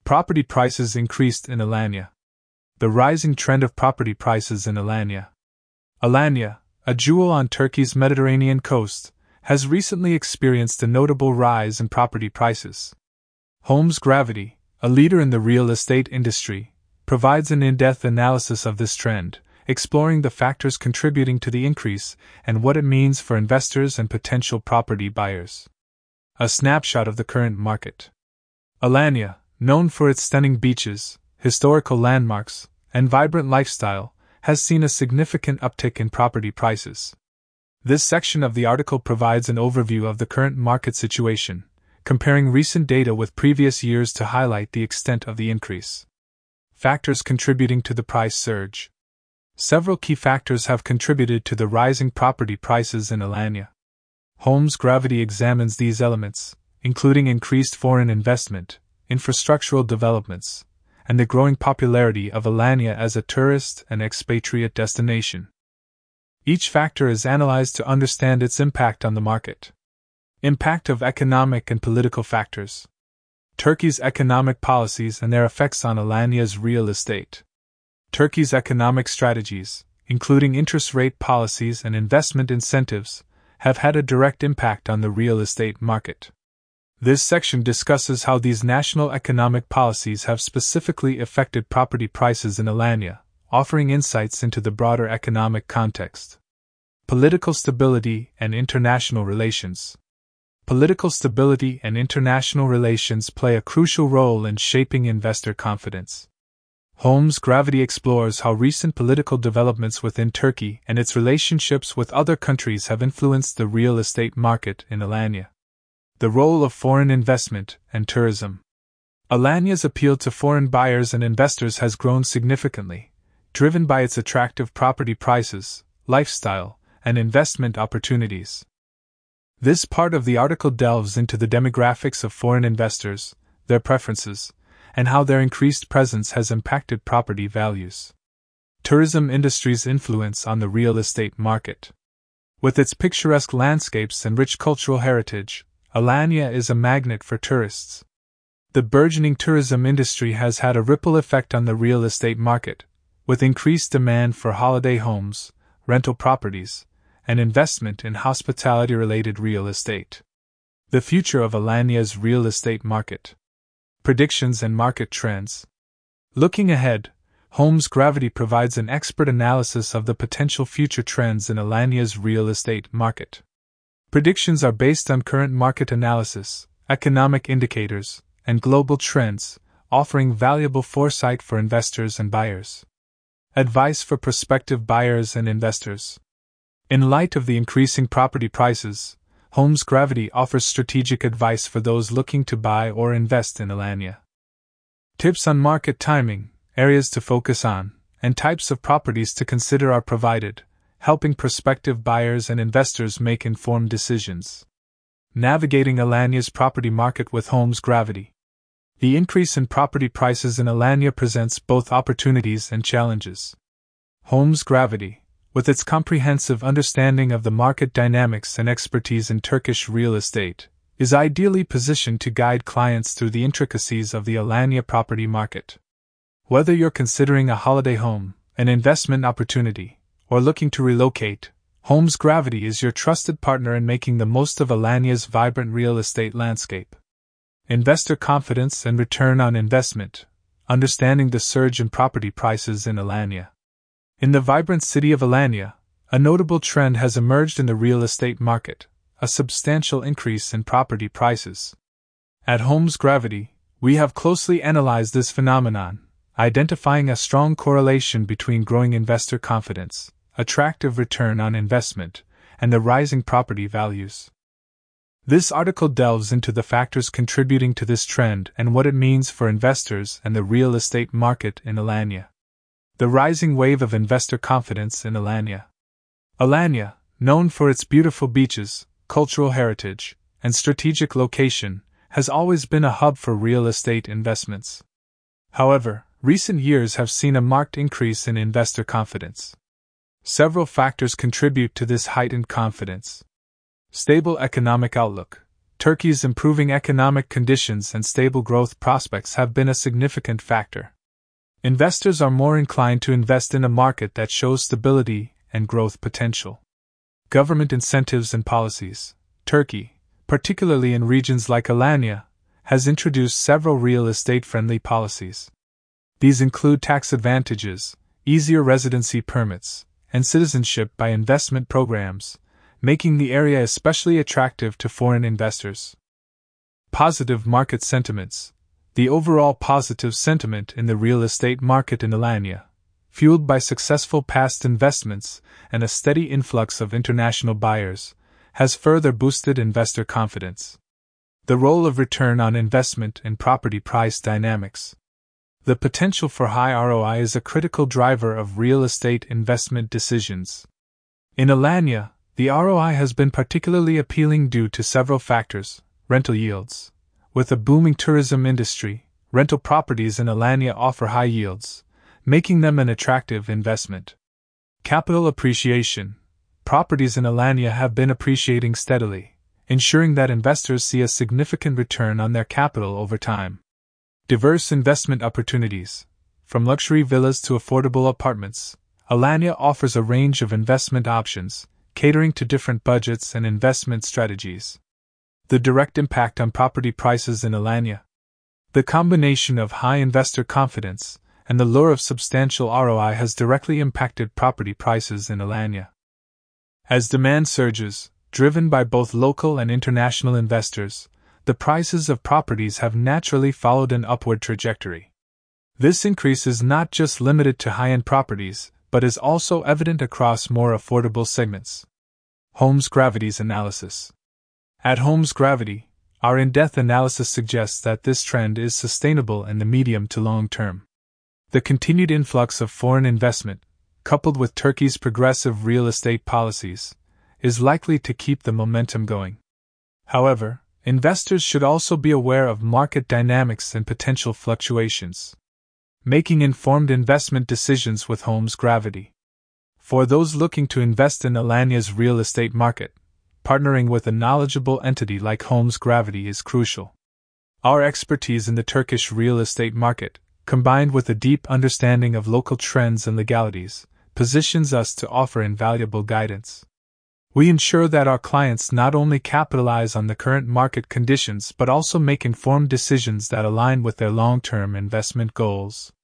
Property prices increased in Alanya. The rising trend of property prices in Alanya. Alanya, a jewel on Turkey's Mediterranean coast, has recently experienced a notable rise in property prices. Homes Gravity, a leader in the real estate industry, provides an in-depth analysis of this trend, exploring the factors contributing to the increase and what it means for investors and potential property buyers. A snapshot of the current market. Alanya, known for its stunning beaches, historical landmarks, and vibrant lifestyle, has seen a significant uptick in property prices. This section of the article provides an overview of the current market situation, comparing recent data with previous years to highlight the extent of the increase. Factors contributing to the price surge. Several key factors have contributed to the rising property prices in Alanya. Homes Gravity examines these elements, including increased foreign investment, infrastructural developments, and the growing popularity of Alanya as a tourist and expatriate destination. Each factor is analyzed to understand its impact on the market. Impact of economic and political factors. Turkey's economic policies and their effects on Alanya's real estate. Turkey's economic strategies, including interest rate policies and investment incentives, have had a direct impact on the real estate market. This section discusses how these national economic policies have specifically affected property prices in Alanya, offering insights into the broader economic context. Political stability and international relations. Political stability and international relations play a crucial role in shaping investor confidence. Homes Gravity explores how recent political developments within Turkey and its relationships with other countries have influenced the real estate market in Alanya. The role of foreign investment and tourism. Alanya's appeal to foreign buyers and investors has grown significantly, driven by its attractive property prices, lifestyle, and investment opportunities. This part of the article delves into the demographics of foreign investors, their preferences, and how their increased presence has impacted property values. Tourism industry's influence on the real estate market. With its picturesque landscapes and rich cultural heritage, Alanya is a magnet for tourists. The burgeoning tourism industry has had a ripple effect on the real estate market, with increased demand for holiday homes, rental properties, and investment in hospitality-related real estate. The future of Alanya's real estate market. Predictions and market trends. Looking ahead, Homes Gravity provides an expert analysis of the potential future trends in Alanya's real estate market. Predictions are based on current market analysis, economic indicators, and global trends, offering valuable foresight for investors and buyers. Advice for prospective buyers and investors. In light of the increasing property prices, Homes Gravity offers strategic advice for those looking to buy or invest in Alanya. Tips on market timing, areas to focus on, and types of properties to consider are provided, helping prospective buyers and investors make informed decisions. Navigating Alanya's property market with Homes Gravity. The increase in property prices in Alanya presents both opportunities and challenges. Homes Gravity, with its comprehensive understanding of the market dynamics and expertise in Turkish real estate, is ideally positioned to guide clients through the intricacies of the Alanya property market. Whether you're considering a holiday home, an investment opportunity, or looking to relocate, Homes Gravity is your trusted partner in making the most of Alanya's vibrant real estate landscape. Investor confidence and return on investment, understanding the surge in property prices in Alanya. In the vibrant city of Alanya, a notable trend has emerged in the real estate market, a substantial increase in property prices. At Homes Gravity, we have closely analyzed this phenomenon, identifying a strong correlation between growing investor confidence, attractive return on investment, and the rising property values. This article delves into the factors contributing to this trend and what it means for investors and the real estate market in Alanya. The rising wave of investor confidence in Alanya. Alanya, known for its beautiful beaches, cultural heritage, and strategic location, has always been a hub for real estate investments. However, recent years have seen a marked increase in investor confidence. Several factors contribute to this heightened confidence. Stable economic outlook. Turkey's improving economic conditions and stable growth prospects have been a significant factor. Investors are more inclined to invest in a market that shows stability and growth potential. Government incentives and policies. Turkey, particularly in regions like Alanya, has introduced several real estate-friendly policies. These include tax advantages, easier residency permits, and citizenship by investment programs, making the area especially attractive to foreign investors. Positive market sentiments. The overall positive sentiment in the real estate market in Alanya, fueled by successful past investments and a steady influx of international buyers, has further boosted investor confidence. The role of return on investment in property price dynamics. The potential for high ROI is a critical driver of real estate investment decisions. In Alanya, the ROI has been particularly appealing due to several factors. Rental yields. With a booming tourism industry, rental properties in Alanya offer high yields, making them an attractive investment. Capital appreciation. Properties in Alanya have been appreciating steadily, ensuring that investors see a significant return on their capital over time. Diverse investment opportunities. From luxury villas to affordable apartments, Alanya offers a range of investment options, catering to different budgets and investment strategies. The direct impact on property prices in Alanya. The combination of high investor confidence and the lure of substantial ROI has directly impacted property prices in Alanya. As demand surges, driven by both local and international investors, the prices of properties have naturally followed an upward trajectory. This increase is not just limited to high-end properties, but is also evident across more affordable segments. Homes Gravity's analysis. At Homes Gravity, our in-depth analysis suggests that this trend is sustainable in the medium to long term. The continued influx of foreign investment, coupled with Turkey's progressive real estate policies, is likely to keep the momentum going. However, investors should also be aware of market dynamics and potential fluctuations. Making informed investment decisions with Homes Gravity. For those looking to invest in Alanya's real estate market, partnering with a knowledgeable entity like Homes Gravity is crucial. Our expertise in the Turkish real estate market, combined with a deep understanding of local trends and legalities, positions us to offer invaluable guidance. We ensure that our clients not only capitalize on the current market conditions but also make informed decisions that align with their long-term investment goals.